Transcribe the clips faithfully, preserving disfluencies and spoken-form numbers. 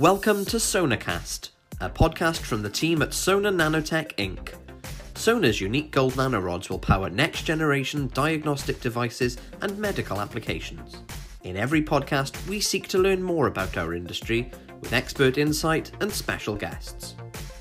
Welcome to Sonacast, a podcast from the team at Sona Nanotech Incorporated. Sona's unique gold nanorods will power next-generation diagnostic devices and medical applications. In every podcast, we seek to learn more about our industry with expert insight and special guests.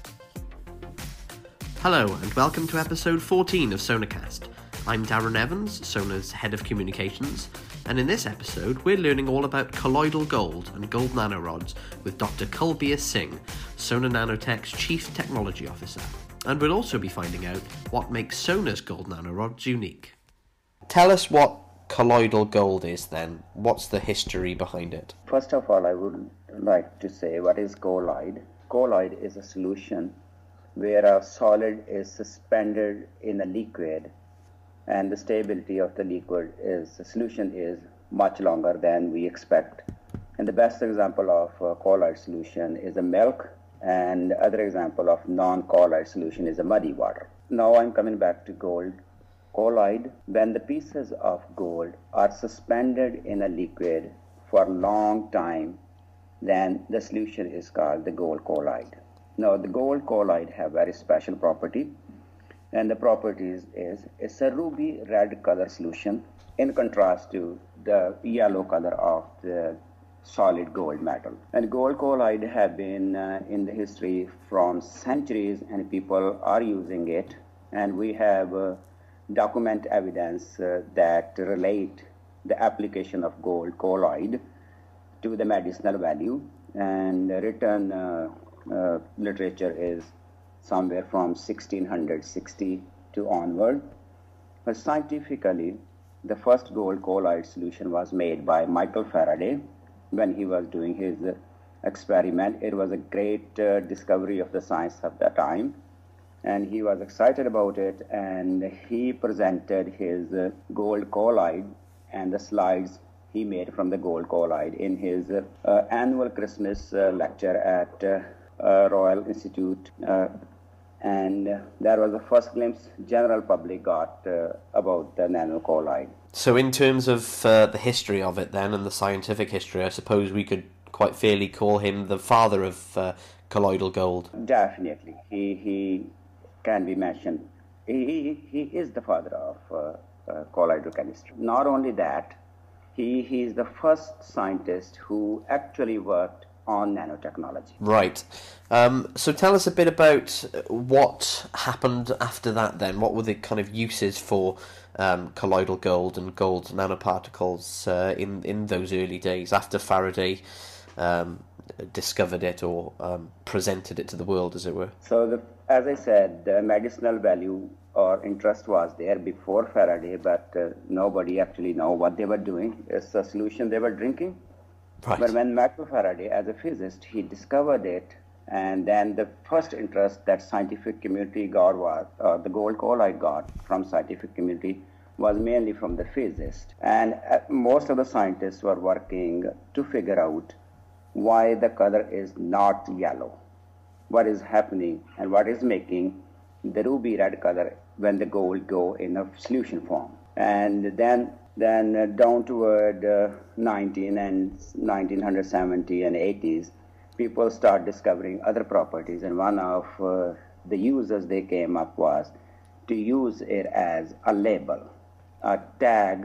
Hello, and welcome to episode fourteen of Sonacast. I'm Darren Evans, Sona's Head of Communications, and in this episode we're learning all about colloidal gold and gold nanorods with Doctor Kulbir Singh, Sona Nanotech's Chief Technology Officer. And we'll also be finding out what makes Sona's gold nanorods unique. Tell us what colloidal gold is then. What's the history behind it? First of all, I would like to say what is colloid. Colloid is a solution where a solid is suspended in a liquid, and the stability of the liquid is, the solution is much longer than we expect. And the best example of a colloid solution is a milk, and the other example of non-colloid solution is a muddy water. Now I'm coming back to gold. Colloid, when the pieces of gold are suspended in a liquid for a long time, then the solution is called the gold colloid. Now the gold colloid have very special property, and the properties is it's a ruby red color solution in contrast to the yellow color of the solid gold metal. And gold colloid have been uh, in the history from centuries, and people are using it, and we have uh, document evidence uh, that relate the application of gold colloid to the medicinal value, and written uh, uh, literature is somewhere from sixteen sixty to onward. But scientifically, the first gold colloid solution was made by Michael Faraday when he was doing his uh, experiment. It was a great uh, discovery of the science of that time, and he was excited about it, and he presented his uh, gold colloid and the slides he made from the gold colloid in his uh, uh, annual Christmas uh, lecture at uh, uh, Royal Institute, uh, and uh, that was the first glimpse general public got uh, about the nano colloid. So in terms of uh, the history of it then, and the scientific history, I suppose we could quite fairly call him the father of uh, colloidal gold. Definitely. He he can be mentioned. He, he, he is the father of uh, uh, colloidal chemistry. Not only that, he, he is the first scientist who actually worked on nanotechnology. Right. Um, so tell us a bit about what happened after that then. What were the kind of uses for um, colloidal gold and gold nanoparticles uh, in, in those early days after Faraday um, discovered it or um, presented it to the world, as it were? So, the, as I said, the medicinal value or interest was there before Faraday, but uh, nobody actually know what they were doing. It's a solution they were drinking. Right. But when Michael Faraday, as a physicist, he discovered it, and then the first interest that scientific community got was, uh, the gold colloid got from scientific community was mainly from the physicists. And uh, most of the scientists were working to figure out why the color is not yellow, what is happening, and what is making the ruby red color when the gold go in a solution form. And then Then uh, down toward uh, nineteen and nineteen seventy and eighties, people start discovering other properties, and one of uh, the uses they came up was to use it as a label, a tag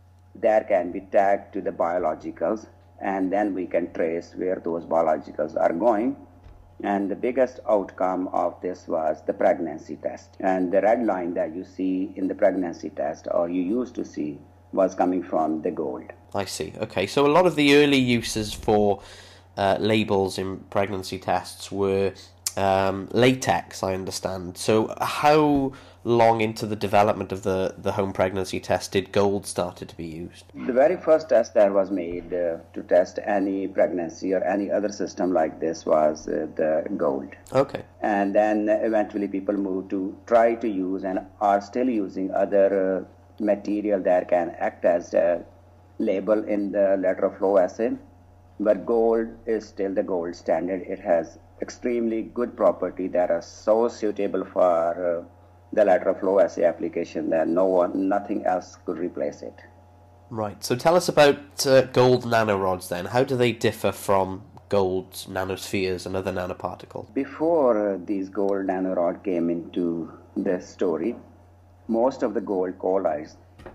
that can be tagged to the biologicals, and then we can trace where those biologicals are going. And the biggest outcome of this was the pregnancy test. And the red line that you see in the pregnancy test, or you used to see, was coming from the gold. I see. Okay, so a lot of the early uses for uh, labels in pregnancy tests were um, latex, I understand. So how long into the development of the, the home pregnancy test did gold started to be used? The very first test that was made uh, to test any pregnancy or any other system like this was uh, the gold. Okay. And then eventually people moved to try to use and are still using other uh, material that can act as a label in the lateral flow assay, but gold is still the gold standard. It has extremely good property that are so suitable for uh, the lateral flow assay application that no one, nothing else could replace it. Right. So tell us about uh, gold nanorods then. How do they differ from gold nanospheres and other nanoparticles? Before uh, these gold nanorod came into the story, most of the gold colloids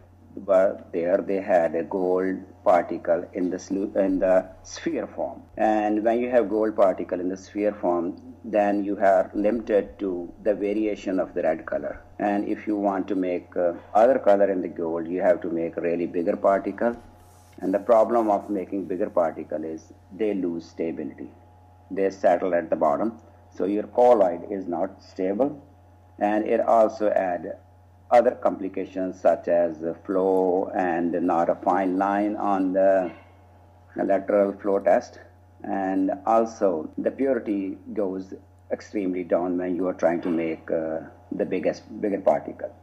were there. They had a gold particle in the slu- in the sphere form, and when you have gold particle in the sphere form, then you are limited to the variation of the red color. And if you want to make uh, other color in the gold, you have to make a really bigger particle. And the problem of making bigger particle is they lose stability. They settle at the bottom. So your colloid is not stable. And it also add other complications such as flow and not a fine line on the lateral flow test. And also the purity goes extremely down when you are trying to make uh, the biggest, bigger particle.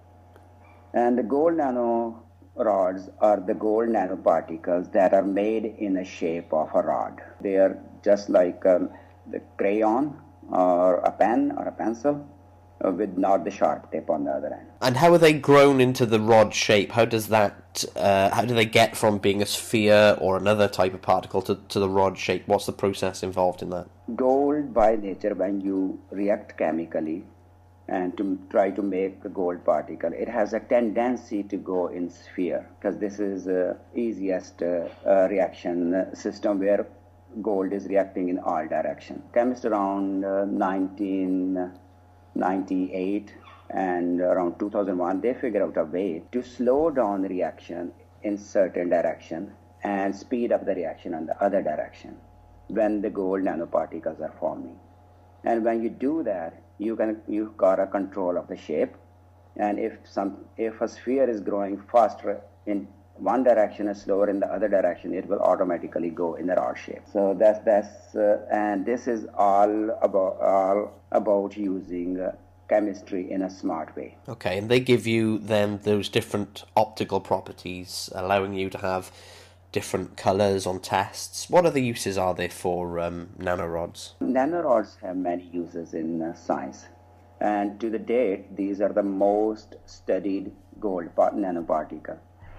And the gold nano rods are the gold nanoparticles that are made in the shape of a rod. They are just like um, the crayon or a pen or a pencil uh, with not the sharp tip on the other end. And how are they grown into the rod shape? How does that, uh, how do they get from being a sphere or another type of particle to, to the rod shape? What's the process involved in that? Gold by nature, when you react chemically and to try to make the gold particle, it has a tendency to go in sphere, because this is the easiest uh, uh, reaction uh, system where gold is reacting in all directions. Chemists around uh, nineteen ninety-eight and around two thousand one, they figured out a way to slow down the reaction in certain direction and speed up the reaction in the other direction when the gold nanoparticles are forming. And when you do that, you can you got a control of the shape. And if some if a sphere is growing faster in one direction and slower in the other direction, it will automatically go in the rod shape. So that's that's uh, and this is all about all about using uh, chemistry in a smart way. Okay, and they give you then those different optical properties, allowing you to have different colors on tests. What other uses are there for um, nanorods? Nanorods have many uses in uh, science, and to the date, these are the most studied gold part- nanoparticle.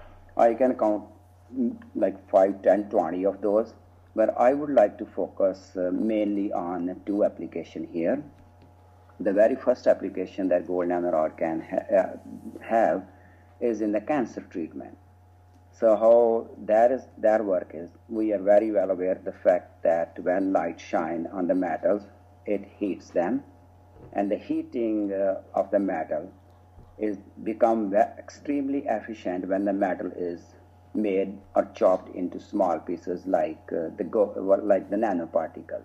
I can count mm, like five, ten, twenty of those, but I would like to focus uh, mainly on two applications here. The very first application that gold nanorod can ha- uh, have is in the cancer treatment. So how that is their work is, we are very well aware of the fact that when light shine on the metals, it heats them, and the heating uh, of the metal is become extremely efficient when the metal is made or chopped into small pieces like uh, the go- like the nanoparticles.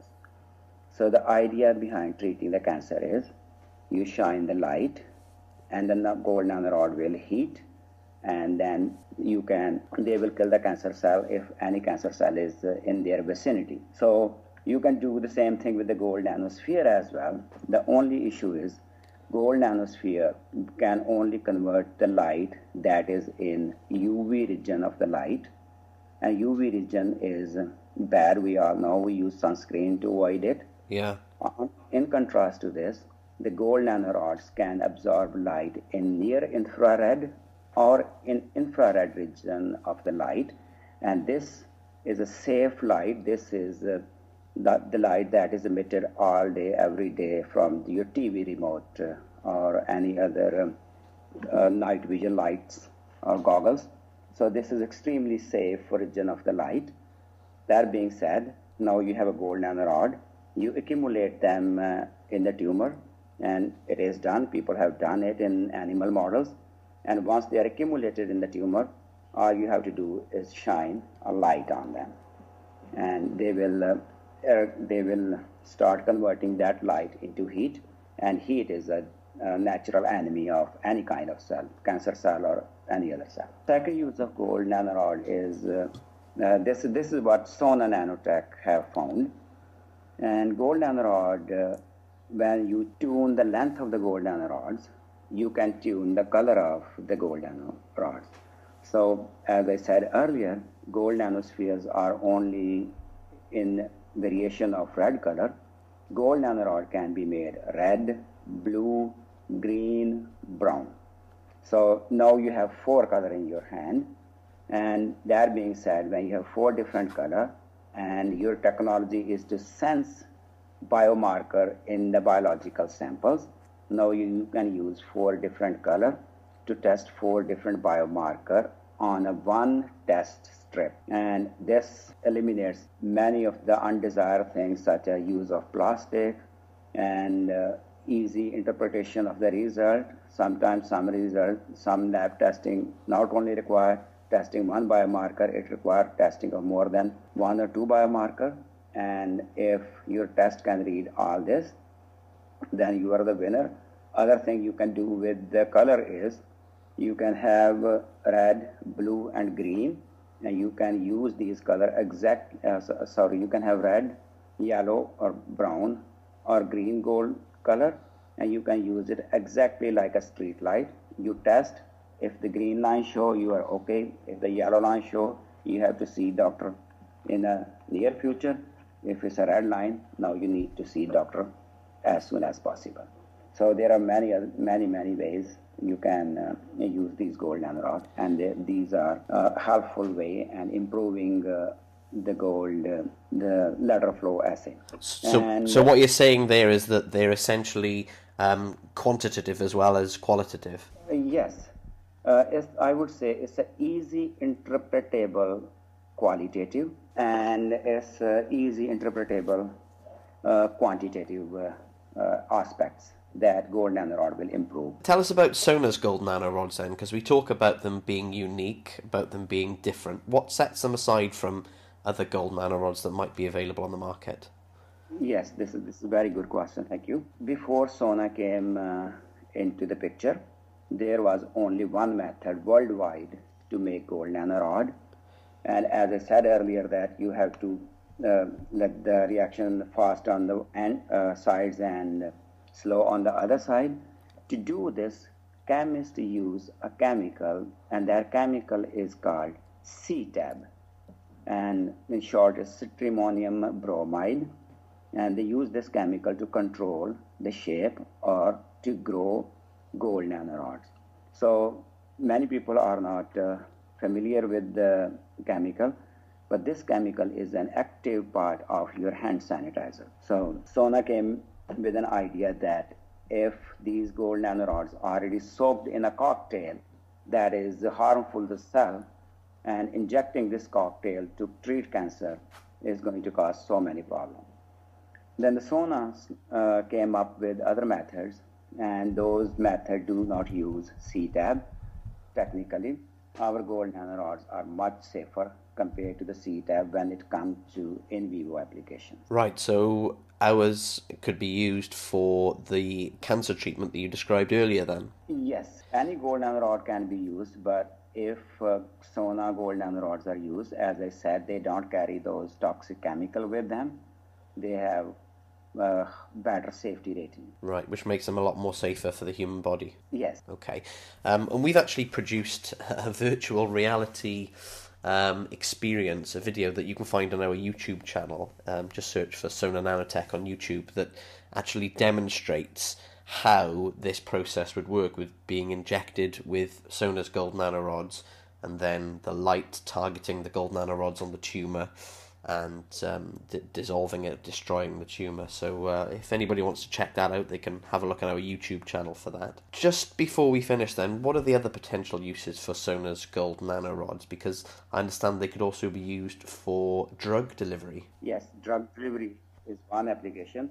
So the idea behind treating the cancer is you shine the light, and then the gold nanorod will heat, and then you can they will kill the cancer cell if any cancer cell is uh, in their vicinity. So you can do the same thing with the gold nanosphere as well. The only issue is gold nanosphere can only convert the light that is in U V region of the light, and U V region is bad. We all know, we use sunscreen to avoid it. Yeah. In contrast to this, the gold nanorods can absorb light in near infrared or in infrared region of the light, and this is a safe light. This is uh, the, the light that is emitted all day, every day from your T V remote uh, or any other um, uh, night vision lights or goggles. So this is extremely safe for region of the light. That being said, now you have a gold nanorod. You accumulate them uh, in the tumor, and it is done. People have done it in animal models. And once they are accumulated in the tumor, all you have to do is shine a light on them, and they will uh, er, they will start converting that light into heat. And heat is a, a natural enemy of any kind of cell, cancer cell or any other cell. Second use of gold nanorod is uh, uh, this. This is what Sona Nanotech have found. And gold nanorod, uh, when you tune the length of the gold nanorods, you can tune the color of the gold nanorods. So, as I said earlier, gold nanospheres are only in variation of red color. Gold nanorod can be made red, blue, green, brown. So now you have four color in your hand. And that being said, when you have four different color, and your technology is to sense biomarker in the biological samples. Now you can use four different color to test four different biomarker on a one test strip, and this eliminates many of the undesired things such as use of plastic and uh, easy interpretation of the result. Sometimes some result, some lab testing not only require testing one biomarker, it requires testing of more than one or two biomarker. And if your test can read all this, then you are the winner. Other thing you can do with the color is you can have uh, red, blue, and green, and you can use these color exact. Uh, sorry, you can have red, yellow, or brown, or green gold color, and you can use it exactly like a street light. You test. If the green line show, you are okay. If the yellow line show, you have to see doctor in the near future. If it's a red line, now you need to see doctor as soon as possible. So there are many, many, many ways you can uh, use these gold nanorods, and they, these are a helpful way and improving uh, the gold, uh, the lateral flow assay. So, and, so what you're saying there is that they're essentially um, quantitative as well as qualitative. Uh, yes, uh, it's, I would say it's an easy interpretable qualitative, and it's uh, easy interpretable uh, quantitative uh, uh, aspects that gold nanorod will improve. Tell us about Sona's gold nanorods then, because we talk about them being unique, about them being different. What sets them aside from other gold nanorods that might be available on the market? Yes, this is, this is a very good question, thank you. Before Sona came uh, into the picture, there was only one method worldwide to make gold nanorod. And as I said earlier, that you have to uh, let the reaction fast on the end, uh, sides and slow on the other side. To do this, chemists use a chemical, and that chemical is called C T A B, and in short is cetrimonium bromide, and they use this chemical to control the shape or to grow gold nanorods. So many people are not uh, familiar with the chemical, but this chemical is an active part of your hand sanitizer. So Sona came with an idea that if these gold nanorods are already soaked in a cocktail that is harmful to the cell, and injecting this cocktail to treat cancer is going to cause so many problems. Then the Sona uh, came up with other methods, and those methods do not use C T A B. Technically, our gold nanorods are much safer compared to the C T A B when it comes to in vivo applications. Right, so ours could be used for the cancer treatment that you described earlier then? Yes, any gold nanorod can be used, but if uh, Sona gold nanorods are used, as I said, they don't carry those toxic chemical with them. They have uh, better safety rating. Right, which makes them a lot more safer for the human body. Yes. Okay, um, and we've actually produced a virtual reality Um, experience, a video that you can find on our YouTube channel. Um, just search for Sona Nanotech on YouTube, that actually demonstrates how this process would work with being injected with Sona's gold nanorods, and then the light targeting the gold nanorods on the tumour and um, d- dissolving it, destroying the tumour. So uh, if anybody wants to check that out, they can have a look at our YouTube channel for that. Just before we finish then, what are the other potential uses for Sona's gold nanorods? Because I understand they could also be used for drug delivery. Yes, drug delivery is one application.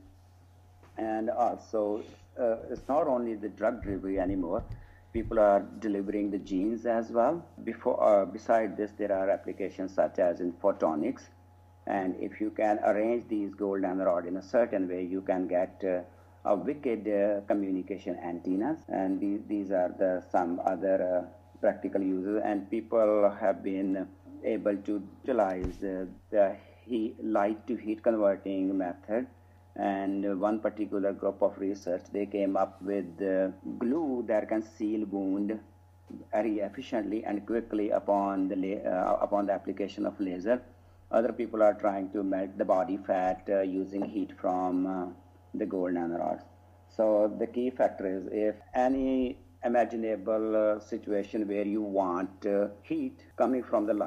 And also, uh, it's not only the drug delivery anymore. People are delivering the genes as well. Before, uh, beside this, there are applications such as in photonics. And if you can arrange these gold nanorod in a certain way, you can get uh, a wicked uh, communication antennas. And these, these are the some other uh, practical uses. And people have been able to utilize uh, the heat, light to heat converting method. And uh, one particular group of research, they came up with uh, glue that can seal wound very efficiently and quickly upon the la- uh, upon the application of laser. Other people are trying to melt the body fat uh, using heat from uh, the gold nanorods. So the key factor is, if any imaginable uh, situation where you want uh, heat coming from the light,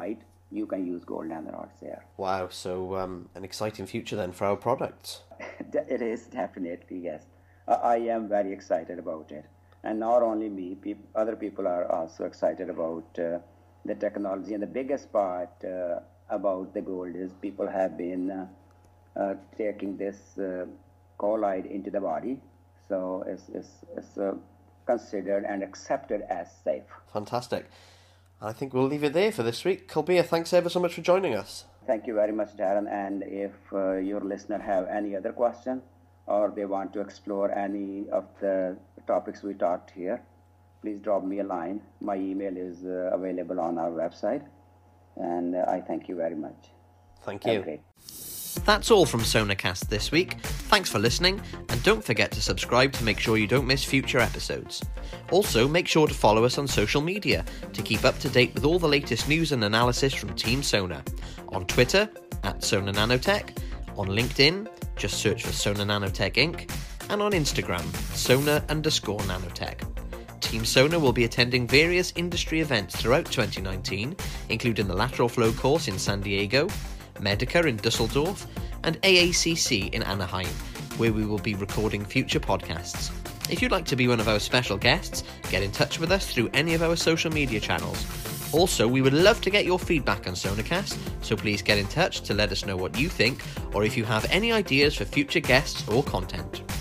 you can use gold nanorods there. Wow, so um, an exciting future then for our products. It is definitely, yes. I am very excited about it. And not only me, pe- other people are also excited about uh, the technology. And the biggest part uh, about the gold is people have been uh, uh, taking this uh, colloid into the body. So it's, it's, it's uh, considered and accepted as safe. Fantastic. I think we'll leave it there for this week. Kulbir, thanks ever so much for joining us. Thank you very much, Darren. And if uh, your listener have any other question or they want to explore any of the topics we talked here, please drop me a line. My email is uh, available on our website. And uh, I thank you very much. Thank you. Okay. That's all from Sonacast this week. Thanks for listening, and don't forget to subscribe to make sure you don't miss future episodes. Also, make sure to follow us on social media to keep up to date with all the latest news and analysis from Team Sona. On Twitter, at Sona Nanotech, on LinkedIn, just search for Sona Nanotech Incorporated, and on Instagram, Sona underscore Nanotech. Team Sona will be attending various industry events throughout twenty nineteen, including the Lateral Flow course in San Diego, Medica in Dusseldorf, and A A C C in Anaheim, where we will be recording future podcasts. If you'd like to be one of our special guests, get in touch with us through any of our social media channels. Also, we would love to get your feedback on Sonacast, so please get in touch to let us know what you think, or if you have any ideas for future guests or content.